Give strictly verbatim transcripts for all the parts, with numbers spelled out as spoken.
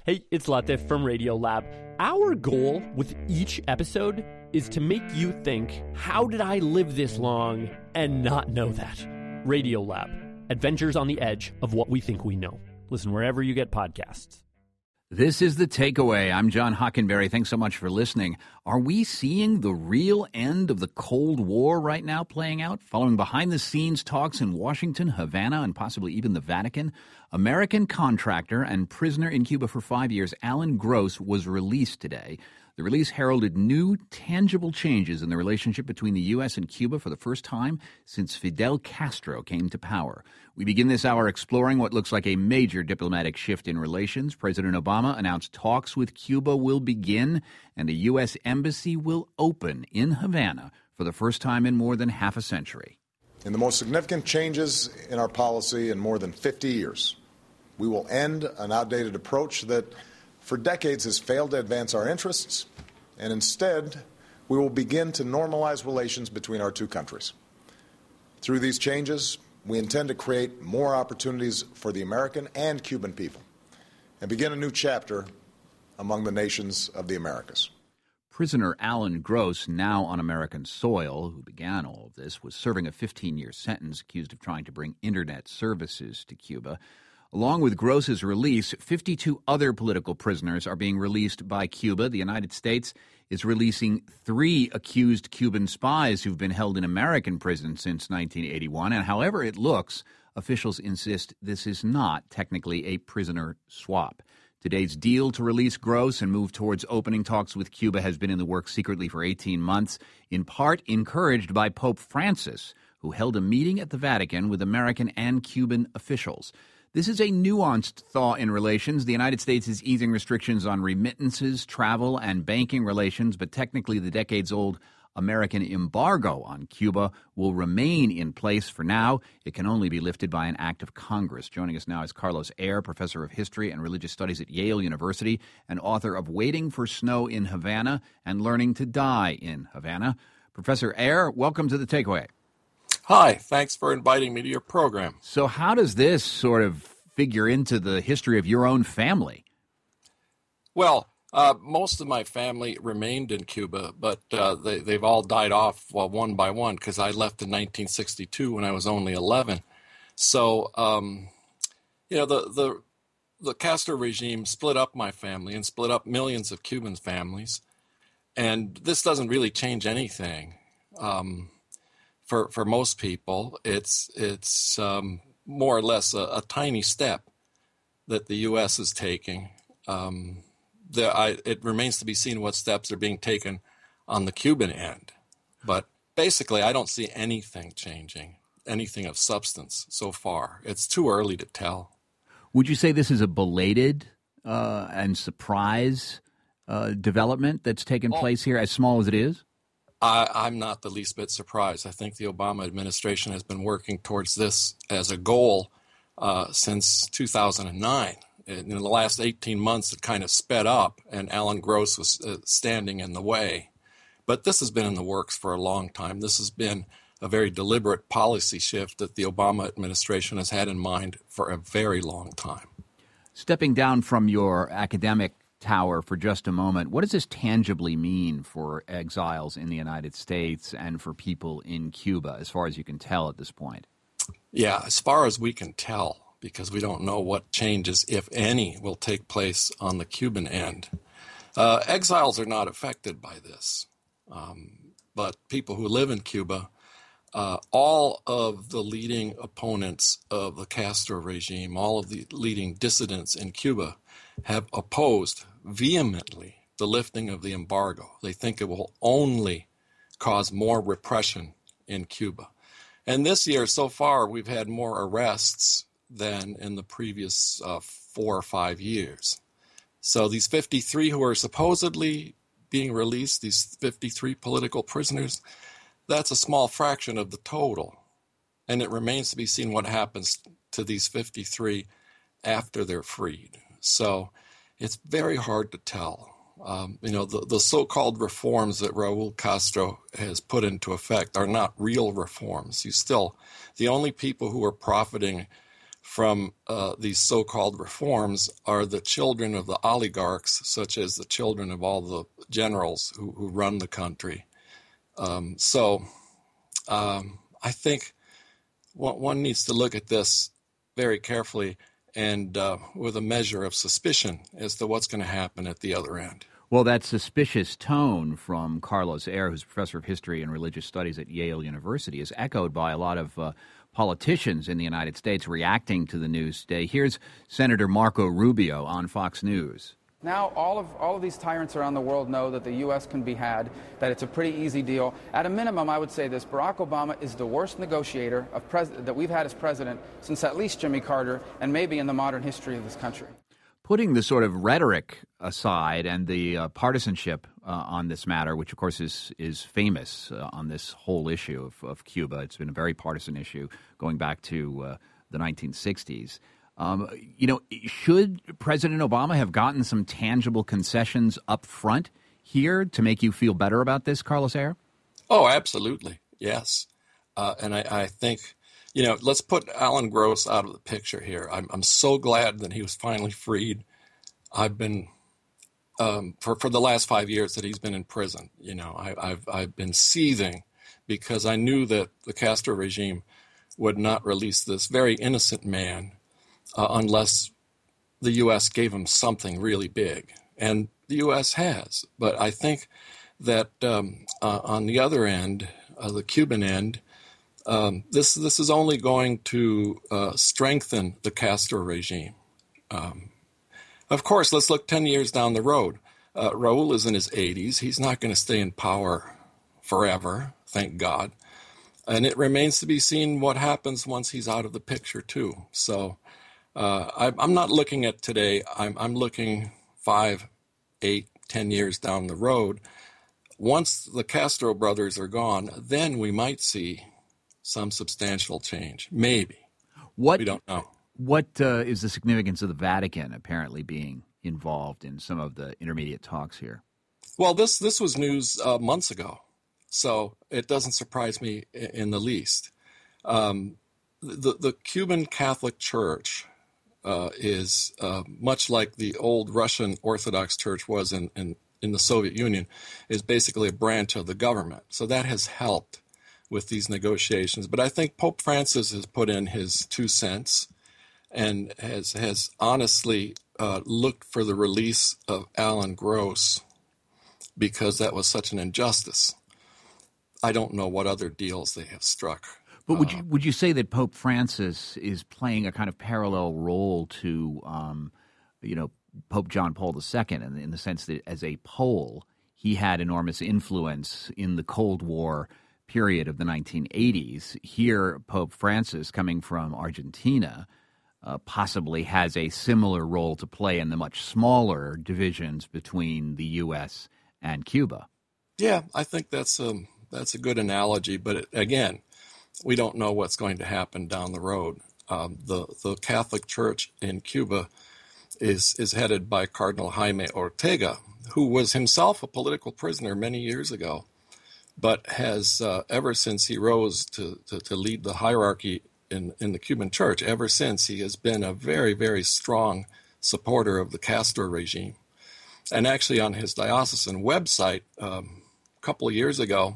Hey, it's Latif from Radiolab. Our goal with each episode is to make you think, how did I live this long and not know that? Radiolab, adventures on the edge of what we think we know. Listen wherever you get podcasts. This is The Takeaway. I'm John Hockenberry. Thanks so much for listening. Are we seeing the real end of the Cold War right now playing out? Following behind-the-scenes talks in Washington, Havana, and possibly even the Vatican, American contractor and prisoner in Cuba for five years, Alan Gross, was released today. The release heralded new, tangible changes in the relationship between the U S and Cuba for the first time since Fidel Castro came to power. We begin this hour exploring what looks like a major diplomatic shift in relations. President Obama announced talks with Cuba will begin, and a U S embassy will open in Havana for the first time in more than half a century. In the most significant changes in our policy in more than fifty years, we will end an outdated approach that for decades has failed to advance our interests, and instead, we will begin to normalize relations between our two countries. Through these changes, we intend to create more opportunities for the American and Cuban people and begin a new chapter among the nations of the Americas. Prisoner Alan Gross, now on American soil, who began all of this, was serving a fifteen-year sentence accused of trying to bring internet services to Cuba. Along with Gross's release, fifty-two other political prisoners are being released by Cuba. The United States is releasing three accused Cuban spies who've been held in American prison since nineteen eighty-one. And however it looks, officials insist this is not technically a prisoner swap. Today's deal to release Gross and move towards opening talks with Cuba has been in the works secretly for eighteen months, in part encouraged by Pope Francis, who held a meeting at the Vatican with American and Cuban officials. This is a nuanced thaw in relations. The United States is easing restrictions on remittances, travel, and banking relations, but technically the decades-old American embargo on Cuba will remain in place for now. It can only be lifted by an act of Congress. Joining us now is Carlos Eire, professor of history and religious studies at Yale University and author of Waiting for Snow in Havana and Learning to Die in Havana. Professor Eire, welcome to The Takeaway. Hi, thanks for inviting me to your program. So how does this sort of figure into the history of your own family? Well, uh, most of my family remained in Cuba, but uh, they, they've all died off well, one by one because I left in nineteen sixty-two when I was only eleven. So, um, you know, the, the, the Castro regime split up my family and split up millions of Cuban families. And this doesn't really change anything. Um For for most people, it's it's um, more or less a, a tiny step that the U S is taking. Um, the, I, it remains to be seen what steps are being taken on the Cuban end. But basically, I don't see anything changing, anything of substance so far. It's too early to tell. Would you say this is a belated uh, and surprise uh, development that's taken oh. place here, as small as it is? I, I'm not the least bit surprised. I think the Obama administration has been working towards this as a goal uh, since two thousand nine. In the last eighteen months, it kind of sped up, and Alan Gross was uh, standing in the way. But this has been in the works for a long time. This has been a very deliberate policy shift that the Obama administration has had in mind for a very long time. Stepping down from your academic tower for just a moment, what does this tangibly mean for exiles in the United States and for people in Cuba, as far as you can tell at this point? Yeah, as far as we can tell, because we don't know what changes, if any, will take place on the Cuban end. Uh, exiles are not affected by this, um, but people who live in Cuba, uh, all of the leading opponents of the Castro regime, all of the leading dissidents in Cuba, have opposed vehemently the lifting of the embargo. They think it will only cause more repression in Cuba. And this year, so far, we've had more arrests than in the previous uh, four or five years. So these fifty-three who are supposedly being released, these fifty-three political prisoners, that's a small fraction of the total. And it remains to be seen what happens to these fifty-three after they're freed. So it's very hard to tell. Um, you know, the, the so-called reforms that Raul Castro has put into effect are not real reforms. You still, the only people who are profiting from uh, these so-called reforms are the children of the oligarchs, such as the children of all the generals who, who run the country. Um, so um, I think one, one needs to look at this very carefully and uh, with a measure of suspicion as to what's going to happen at the other end. Well, that suspicious tone from Carlos Eire, who's professor of history and religious studies at Yale University, is echoed by a lot of uh, politicians in the United States reacting to the news today. Here's Senator Marco Rubio on Fox News. Now all of all of these tyrants around the world know that the U S can be had, that it's a pretty easy deal. At a minimum, I would say this: Barack Obama is the worst negotiator of pres- that we've had as president since at least Jimmy Carter, and maybe in the modern history of this country. Putting the sort of rhetoric aside and the uh, partisanship uh, on this matter, which of course is is famous uh, on this whole issue of, of Cuba, it's been a very partisan issue going back to uh, the nineteen sixties. Um, you know, should President Obama have gotten some tangible concessions up front here to make you feel better about this, Carlos Eire? Oh, absolutely, yes. Uh, and I, I think, you know, let's put Alan Gross out of the picture here. I'm, I'm so glad that he was finally freed. I've been, um, for, for the last five years that he's been in prison, you know, I, I've, I've been seething because I knew that the Castro regime would not release this very innocent man Uh, unless the U S gave him something really big. And the U S has. But I think that um, uh, on the other end, uh, the Cuban end, um, this this is only going to uh, strengthen the Castro regime. Um, of course, let's look ten years down the road. Uh, Raul is in his eighties. He's not going to stay in power forever, thank God. And it remains to be seen what happens once he's out of the picture, too. So Uh, I, I'm not looking at today. I'm, I'm looking five, eight, ten years down the road. Once the Castro brothers are gone, then we might see some substantial change. Maybe. What, we don't know. What uh, is the significance of the Vatican apparently being involved in some of the intermediate talks here? Well, this, this was news uh, months ago, so it doesn't surprise me in the least. Um, the, the Cuban Catholic Church Uh, is uh, much like the old Russian Orthodox Church was in, in, in the Soviet Union, is basically a branch of the government. So that has helped with these negotiations. But I think Pope Francis has put in his two cents and has, has honestly uh, looked for the release of Alan Gross because that was such an injustice. I don't know what other deals they have struck. But would you would you say that Pope Francis is playing a kind of parallel role to, um, you know, Pope John Paul the Second, in, in the sense that as a Pole, he had enormous influence in the Cold War period of the nineteen eighties. Here, Pope Francis, coming from Argentina, uh, possibly has a similar role to play in the much smaller divisions between the U S and Cuba. Yeah, I think that's a, that's a good analogy. But it, again, we don't know what's going to happen down the road. Um, the the Catholic Church in Cuba is is headed by Cardinal Jaime Ortega, who was himself a political prisoner many years ago, but has uh, ever since he rose to, to, to lead the hierarchy in, in the Cuban Church, ever since he has been a very, very strong supporter of the Castro regime. And actually on his diocesan website um, a couple of years ago,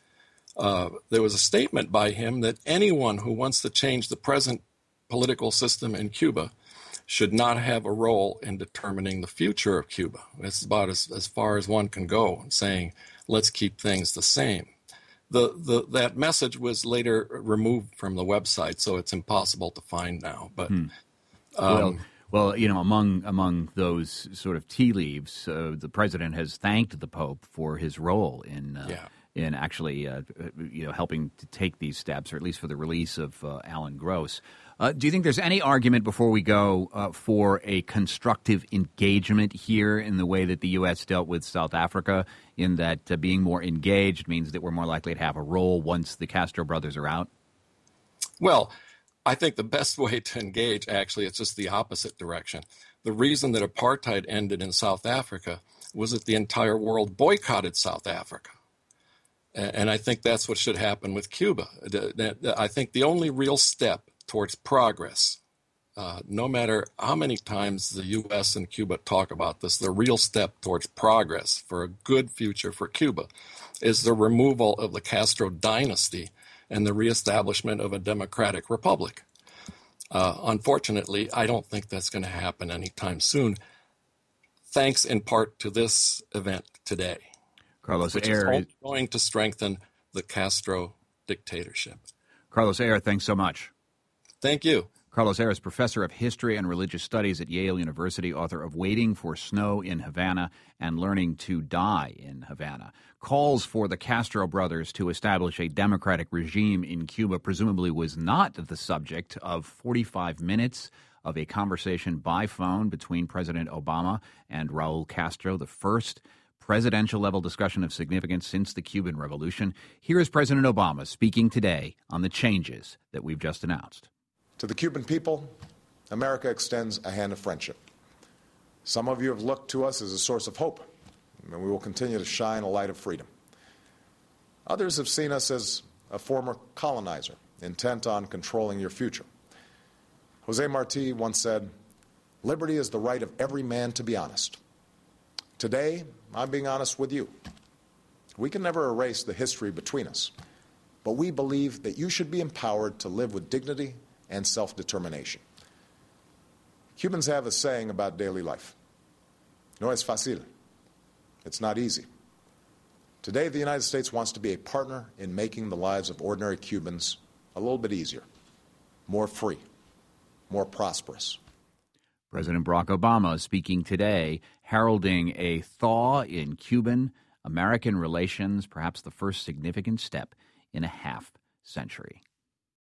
Uh, there was a statement by him that anyone who wants to change the present political system in Cuba should not have a role in determining the future of Cuba. It's about as, as far as one can go, saying, let's keep things the same. The, the That message was later removed from the website, so it's impossible to find now. But hmm. um, well, well, you know, among among those sort of tea leaves, uh, the president has thanked the Pope for his role in uh, yeah. in actually, uh, you know, helping to take these steps, or at least for the release of uh, Alan Gross. Uh, do you think there's any argument, before we go, uh, for a constructive engagement here in the way that the U S dealt with South Africa, in that uh, being more engaged means that we're more likely to have a role once the Castro brothers are out? Well, I think the best way to engage, actually, it's just the opposite direction. The reason that apartheid ended in South Africa was that the entire world boycotted South Africa. And I think that's what should happen with Cuba. I think the only real step towards progress uh, no matter how many times the U S and Cuba talk about this, the real step towards progress for a good future for Cuba is the removal of the Castro dynasty and the reestablishment of a democratic republic. Uh, unfortunately, I don't think that's going to happen anytime soon, thanks in part to this event today, Carlos which Eire is only going to strengthen the Castro dictatorship. Carlos Eire, thanks so much. Thank you. Carlos Eire is professor of history and religious studies at Yale University, author of Waiting for Snow in Havana and Learning to Die in Havana. Calls for the Castro brothers to establish a democratic regime in Cuba presumably was not the subject of forty-five minutes of a conversation by phone between President Obama and Raul Castro, the first presidential-level discussion of significance since the Cuban Revolution. Here is President Obama speaking today on the changes that we've just announced. To the Cuban people, America extends a hand of friendship. Some of you have looked to us as a source of hope, and we will continue to shine a light of freedom. Others have seen us as a former colonizer, intent on controlling your future. Jose Marti once said, "Liberty is the right of every man to be honest." Today, I'm being honest with you. We can never erase the history between us, but we believe that you should be empowered to live with dignity and self-determination. Cubans have a saying about daily life. No es fácil. It's not easy. Today, the United States wants to be a partner in making the lives of ordinary Cubans a little bit easier, more free, more prosperous. President Barack Obama speaking today, heralding a thaw in Cuban-American relations, perhaps the first significant step in a half century.